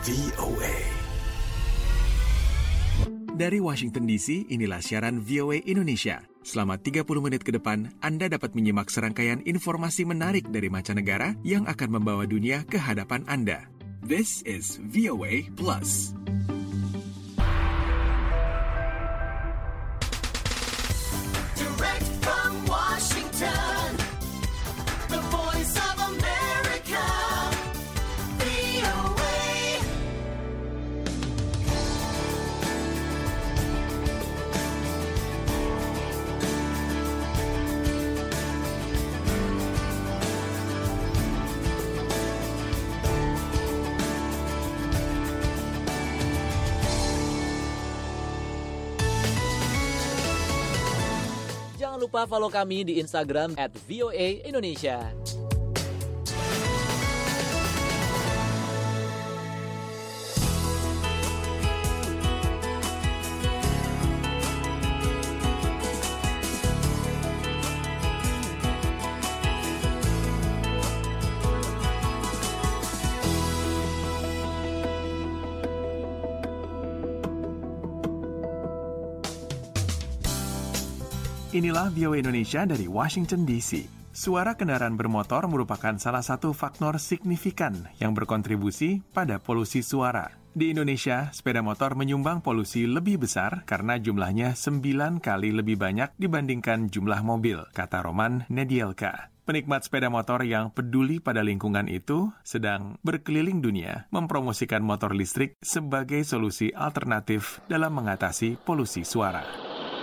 VOA. Dari Washington DC, inilah siaran VOA Indonesia. Selama 30 menit ke depan, Anda dapat menyimak serangkaian informasi menarik dari mancanegara yang akan membawa dunia ke hadapan Anda. This is VOA Plus. Direct from Washington, the voice of America, VOA. Jangan lupa follow kami di Instagram @VOA_Indonesia. Inilah VOA Indonesia dari Washington DC. Suara kendaraan bermotor merupakan salah satu faktor signifikan yang berkontribusi pada polusi suara. Di Indonesia, sepeda motor menyumbang polusi lebih besar karena jumlahnya 9 kali lebih banyak dibandingkan jumlah mobil, kata Roman Nedielka. Penikmat sepeda motor yang peduli pada lingkungan itu sedang berkeliling dunia mempromosikan motor listrik sebagai solusi alternatif dalam mengatasi polusi suara.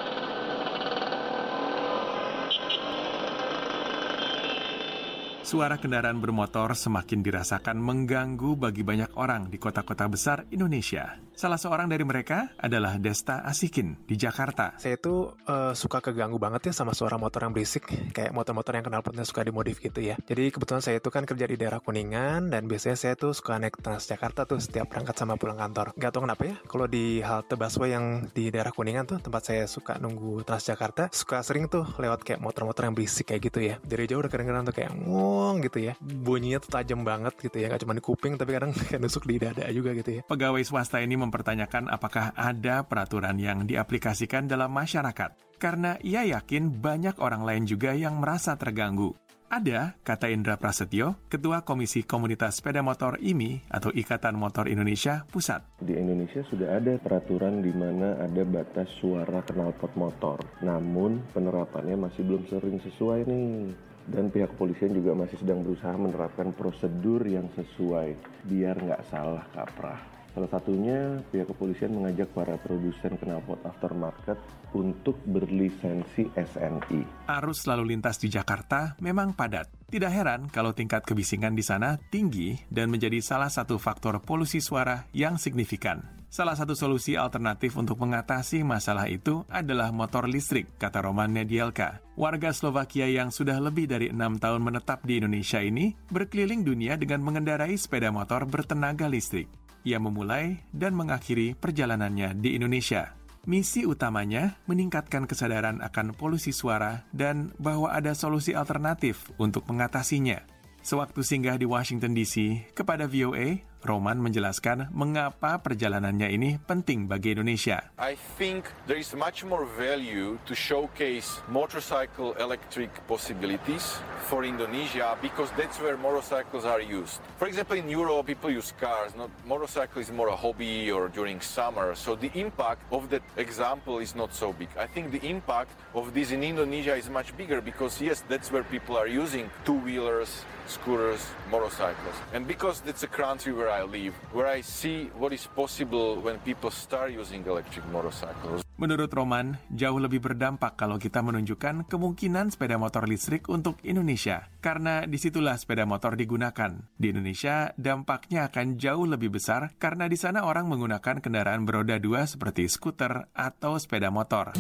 Suara kendaraan bermotor semakin dirasakan mengganggu bagi banyak orang di kota-kota besar Indonesia. Salah seorang dari mereka adalah Desta Asikin di Jakarta. Saya itu suka keganggu banget ya sama suara motor yang berisik, kayak motor-motor yang knalpotnya suka dimodif gitu ya. Jadi kebetulan saya itu kan kerja di daerah Kuningan, dan biasanya saya tuh suka naik Transjakarta tuh setiap berangkat sama pulang kantor. Gak tau kenapa ya, kalau di halte busway yang di daerah Kuningan tuh tempat saya suka nunggu Transjakarta, suka sering tuh lewat kayak motor-motor yang berisik kayak gitu ya. Dari jauh udah kadang-kadang tuh kayak gitu ya, bunyinya tuh tajam banget gitu ya, gak cuma di kuping tapi kadang kayak nusuk di dada juga gitu ya. Pegawai swasta ini mempertanyakan apakah ada peraturan yang diaplikasikan dalam masyarakat, karena ia yakin banyak orang lain juga yang merasa terganggu. Ada, kata Indra Prasetyo, Ketua Komisi Komunitas Sepeda Motor IMI atau Ikatan Motor Indonesia Pusat. Di Indonesia sudah ada peraturan di mana ada batas suara knalpot motor, namun penerapannya masih belum sering sesuai nih. Dan pihak kepolisian juga masih sedang berusaha menerapkan prosedur yang sesuai biar nggak salah kaprah. Salah satunya pihak kepolisian mengajak para produsen knalpot aftermarket untuk berlisensi SNI. Arus lalu lintas di Jakarta memang padat. Tidak heran kalau tingkat kebisingan di sana tinggi dan menjadi salah satu faktor polusi suara yang signifikan. Salah satu solusi alternatif untuk mengatasi masalah itu adalah motor listrik, kata Roman Nedielka. Warga Slovakia yang sudah lebih dari 6 tahun menetap di Indonesia ini berkeliling dunia dengan mengendarai sepeda motor bertenaga listrik. Ia memulai dan mengakhiri perjalanannya di Indonesia. Misi utamanya meningkatkan kesadaran akan polusi suara dan bahwa ada solusi alternatif untuk mengatasinya. Sewaktu singgah di Washington DC, kepada VOA, Roman menjelaskan mengapa perjalanannya ini penting bagi Indonesia. I think there is much more value to showcase motorcycle electric possibilities for Indonesia because that's where motorcycles are used. For example, in Europe, people use cars. Motorcycle is more a hobby or during summer. So the impact of that example is not so big. I think the impact of this in Indonesia is much bigger because, yes, that's where people are using two-wheelers, scooters, motorcycles. And because that's a country where I live, where I see what is possible when people start using electric motorcycles. Menurut Roman, jauh lebih berdampak kalau kita menunjukkan kemungkinan sepeda motor listrik untuk Indonesia. Karena disitulah sepeda motor digunakan. Di Indonesia, dampaknya akan jauh lebih besar karena di sana orang menggunakan kendaraan beroda 2 seperti skuter atau sepeda motor.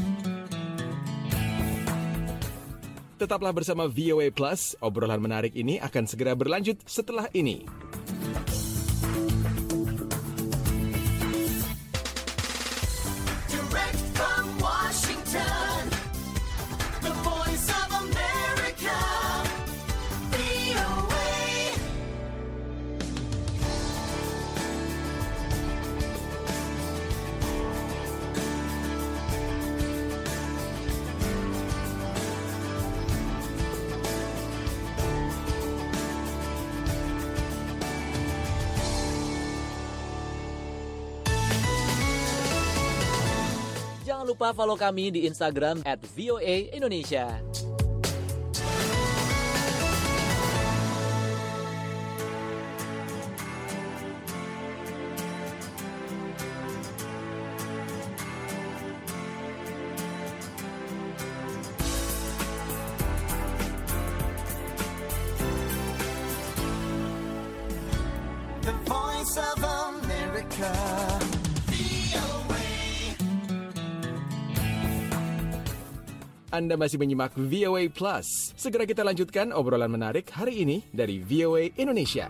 Tetaplah bersama VOA Plus, obrolan menarik ini akan segera berlanjut setelah ini. Direct from Washington, the voice of America, VOA. Jangan lupa follow kami di Instagram @VOA_Indonesia. The voice of America. Anda masih menyimak VOA Plus. Segera kita lanjutkan obrolan menarik hari ini dari VOA Indonesia.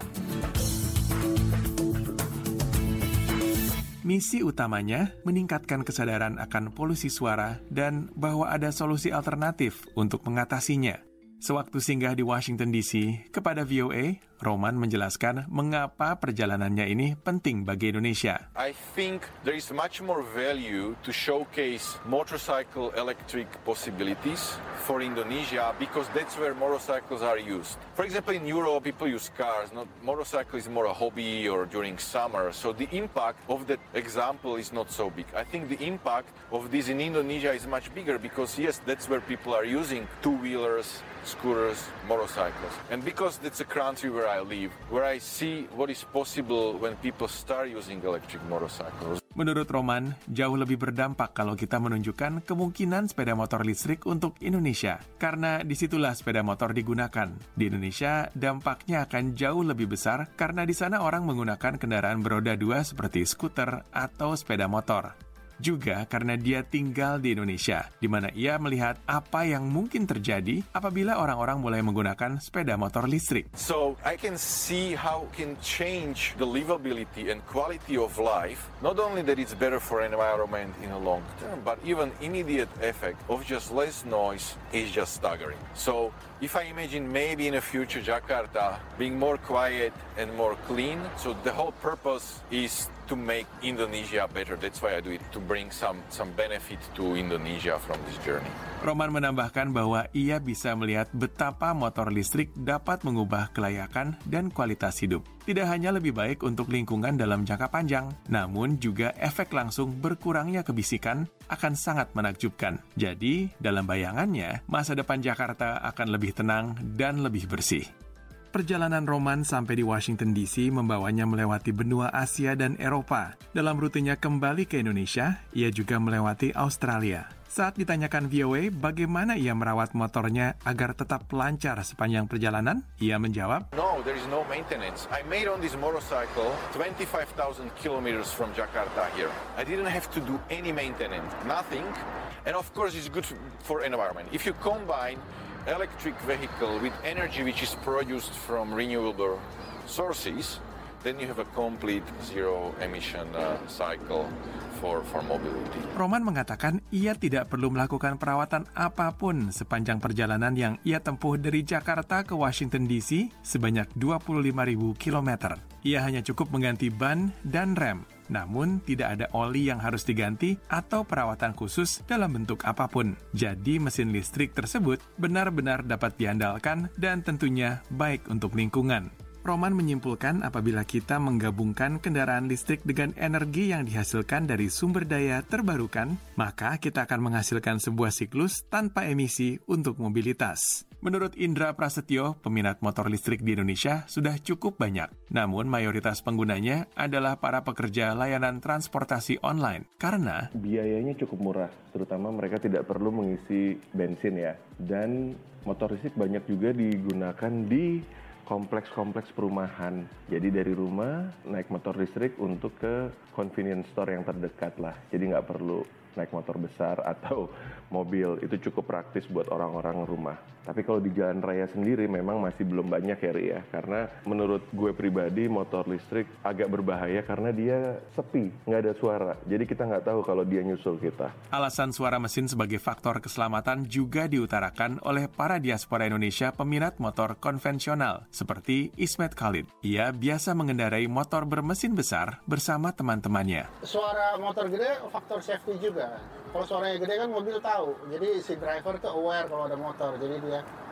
Misi utamanya meningkatkan kesadaran akan polusi suara dan bahwa ada solusi alternatif untuk mengatasinya. Sewaktu singgah di Washington DC, kepada VOA, Roman menjelaskan mengapa perjalanannya ini penting bagi Indonesia. I think there is much more value to showcase motorcycle electric possibilities for Indonesia because that's where motorcycles are used. For example, in Europe, people use cars. Not motorcycle is more a hobby or during summer. So the impact of that example is not so big. I think the impact of this in Indonesia is much bigger because yes, that's where people are using two-wheelers, scooters, motorcycles. And because that's a country where I live, where I see what is possible when people start using electric motorcycles. Menurut Roman, jauh lebih berdampak kalau kita menunjukkan kemungkinan sepeda motor listrik untuk Indonesia. Karena disitulah sepeda motor digunakan. Di Indonesia, dampaknya akan jauh lebih besar karena di sana orang menggunakan kendaraan beroda dua seperti skuter atau sepeda motor. Juga karena dia tinggal di Indonesia, di mana ia melihat apa yang mungkin terjadi apabila orang-orang mulai menggunakan sepeda motor listrik. So I can see how it can change the livability and quality of life. Not only that it's better for environment in a long term, but even immediate effect of just less noise is just staggering. So if I imagine maybe in the future Jakarta being more quiet and more clean, so the whole purpose is to make Indonesia better. That's why I do it, to bring some benefit to Indonesia from this journey. Roman menambahkan bahwa ia bisa melihat betapa motor listrik dapat mengubah kelayakan dan kualitas hidup. Tidak hanya lebih baik untuk lingkungan dalam jangka panjang, namun juga efek langsung berkurangnya kebisikan akan sangat menakjubkan. Jadi, dalam bayangannya, masa depan Jakarta akan lebih tenang dan lebih bersih. Perjalanan Roman sampai di Washington DC membawanya melewati benua Asia dan Eropa. Dalam rutenya kembali ke Indonesia, ia juga melewati Australia. Saat ditanyakan VOA bagaimana ia merawat motornya agar tetap lancar sepanjang perjalanan, ia menjawab, No, there is no maintenance. I made on this motorcycle 25,000 kilometers from Jakarta here. I didn't have to do any maintenance, nothing. And of course it's good for environment. If you combine electric vehicle with energy which is produced from renewable sources, then you have a complete zero emission cycle for mobility. Roman mengatakan ia tidak perlu melakukan perawatan apapun sepanjang perjalanan yang ia tempuh dari Jakarta ke Washington DC sebanyak 25.000 km. Ia hanya cukup mengganti ban dan rem. Namun, tidak ada oli yang harus diganti atau perawatan khusus dalam bentuk apapun. Jadi, mesin listrik tersebut benar-benar dapat diandalkan dan tentunya baik untuk lingkungan. Roman menyimpulkan apabila kita menggabungkan kendaraan listrik dengan energi yang dihasilkan dari sumber daya terbarukan, maka kita akan menghasilkan sebuah siklus tanpa emisi untuk mobilitas. Menurut Indra Prasetyo, peminat motor listrik di Indonesia sudah cukup banyak. Namun mayoritas penggunanya adalah para pekerja layanan transportasi online. Karena biayanya cukup murah, terutama mereka tidak perlu mengisi bensin ya. Dan motor listrik banyak juga digunakan di kompleks-kompleks perumahan. Jadi dari rumah naik motor listrik untuk ke convenience store yang terdekat lah. Jadi nggak perlu naik motor besar atau mobil. Itu cukup praktis buat orang-orang rumah. Tapi kalau di jalan raya sendiri memang masih belum banyak ya, Ri, ya. Karena menurut gue pribadi motor listrik agak berbahaya karena dia sepi, nggak ada suara. Jadi kita nggak tahu kalau dia nyusul kita. alasan suara mesin sebagai faktor keselamatan juga diutarakan oleh para diaspora Indonesia peminat motor konvensional, seperti Ismet Khalid. Ia biasa mengendarai motor bermesin besar bersama teman-temannya. Suara motor gede faktor safety juga. Kalau suaranya gede kan mobil tahu, jadi si driver tuh aware kalau ada motor, jadi dia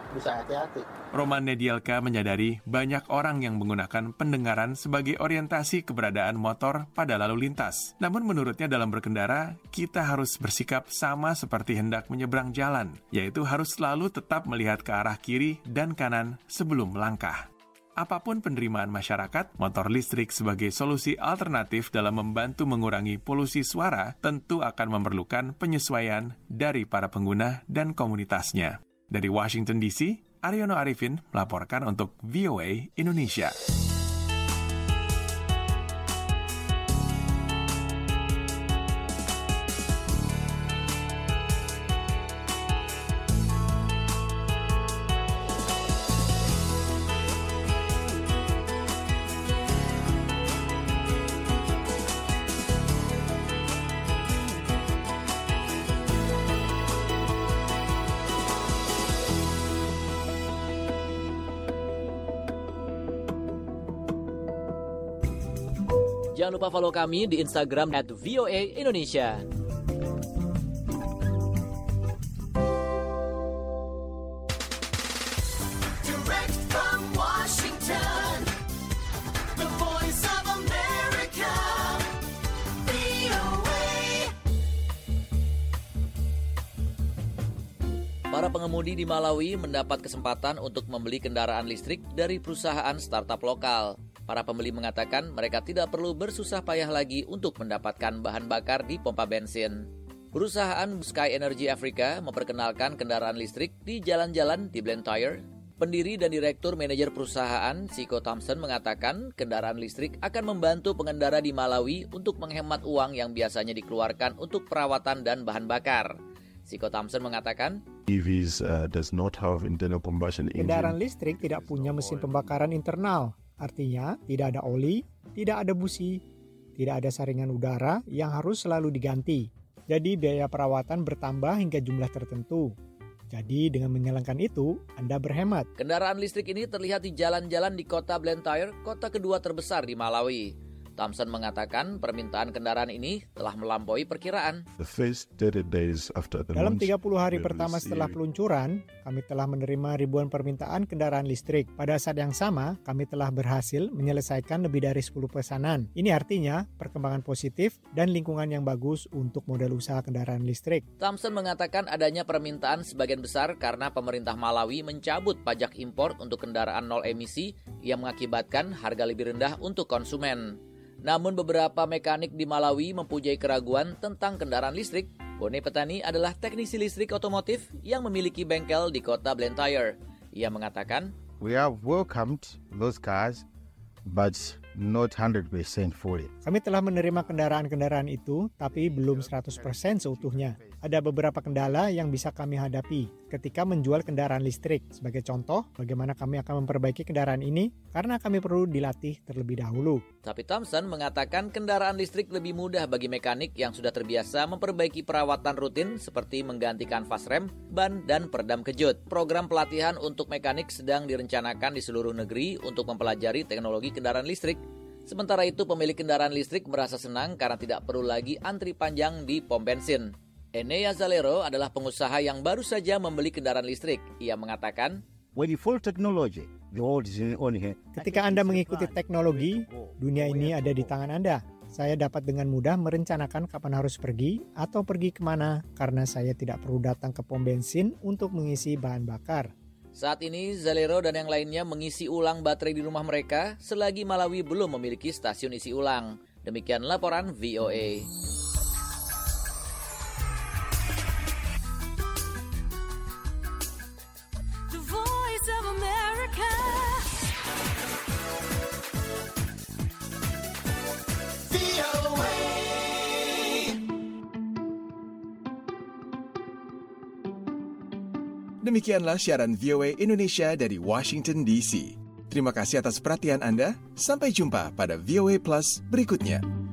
bisa hati-hati. Roman Nedialka menyadari banyak orang yang menggunakan pendengaran sebagai orientasi keberadaan motor pada lalu lintas. Namun menurutnya dalam berkendara, kita harus bersikap sama seperti hendak menyeberang jalan, yaitu harus selalu tetap melihat ke arah kiri dan kanan sebelum melangkah. Apapun penerimaan masyarakat, motor listrik sebagai solusi alternatif dalam membantu mengurangi polusi suara tentu akan memerlukan penyesuaian dari para pengguna dan komunitasnya. Dari Washington DC, Aryono Arifin melaporkan untuk VOA Indonesia. Jangan lupa follow kami di Instagram @VOA_Indonesia. Direct from Washington, the voice of America, VOA. Para pengemudi di Malawi mendapat kesempatan untuk membeli kendaraan listrik dari perusahaan startup lokal. Para pembeli mengatakan mereka tidak perlu bersusah payah lagi untuk mendapatkan bahan bakar di pompa bensin. Perusahaan Sky Energy Africa memperkenalkan kendaraan listrik di jalan-jalan di Blantyre. Pendiri dan Direktur Manajer perusahaan, Siko Thompson, mengatakan kendaraan listrik akan membantu pengendara di Malawi untuk menghemat uang yang biasanya dikeluarkan untuk perawatan dan bahan bakar. Siko Thompson mengatakan, EVs does not have internal combustion engine. Kendaraan listrik tidak punya mesin pembakaran internal. Artinya, tidak ada oli, tidak ada busi, tidak ada saringan udara yang harus selalu diganti. Jadi, biaya perawatan bertambah hingga jumlah tertentu. Jadi, dengan menjalankan itu, Anda berhemat. kendaraan listrik ini terlihat di jalan-jalan di kota Blantyre, kota kedua terbesar di Malawi. Thompson mengatakan permintaan kendaraan ini telah melampaui perkiraan. The first 30 days after the Dalam launch, 30 hari we pertama setelah received peluncuran, kami telah menerima ribuan permintaan kendaraan listrik. Pada saat yang sama, kami telah berhasil menyelesaikan lebih dari 10 pesanan. Ini artinya perkembangan positif dan lingkungan yang bagus untuk model usaha kendaraan listrik. Thompson mengatakan adanya permintaan sebagian besar karena pemerintah Malawi mencabut pajak impor untuk kendaraan nol emisi yang mengakibatkan harga lebih rendah untuk konsumen. Namun beberapa mekanik di Malawi mempunyai keraguan tentang kendaraan listrik. Bone Petani adalah teknisi listrik otomotif yang memiliki bengkel di kota Blantyre. Ia mengatakan, We have welcomed those cars, but not 100% fully. Kami telah menerima kendaraan-kendaraan itu, tapi belum 100% seutuhnya. Ada beberapa kendala yang bisa kami hadapi ketika menjual kendaraan listrik. Sebagai contoh, bagaimana kami akan memperbaiki kendaraan ini karena kami perlu dilatih terlebih dahulu. Tapi Thompson mengatakan kendaraan listrik lebih mudah bagi mekanik yang sudah terbiasa memperbaiki perawatan rutin seperti mengganti kanvas rem, ban, dan peredam kejut. Program pelatihan untuk mekanik sedang direncanakan di seluruh negeri untuk mempelajari teknologi kendaraan listrik. Sementara itu, pemilik kendaraan listrik merasa senang karena tidak perlu lagi antri panjang di pom bensin. Enea Zalero adalah pengusaha yang baru saja membeli kendaraan listrik. Ia mengatakan, When you follow technology, the world is on here. Ketika Anda mengikuti teknologi, dunia ini ada di tangan Anda. Saya dapat dengan mudah merencanakan kapan harus pergi atau pergi kemana karena saya tidak perlu datang ke pom bensin untuk mengisi bahan bakar. saat ini Zalero dan yang lainnya mengisi ulang baterai di rumah mereka selagi Malawi belum memiliki stasiun isi ulang. Demikian laporan VOA. The voice of America. VOA. Demikianlah siaran VOA Indonesia dari Washington DC. Terima kasih atas perhatian Anda. Sampai jumpa pada VOA Plus berikutnya.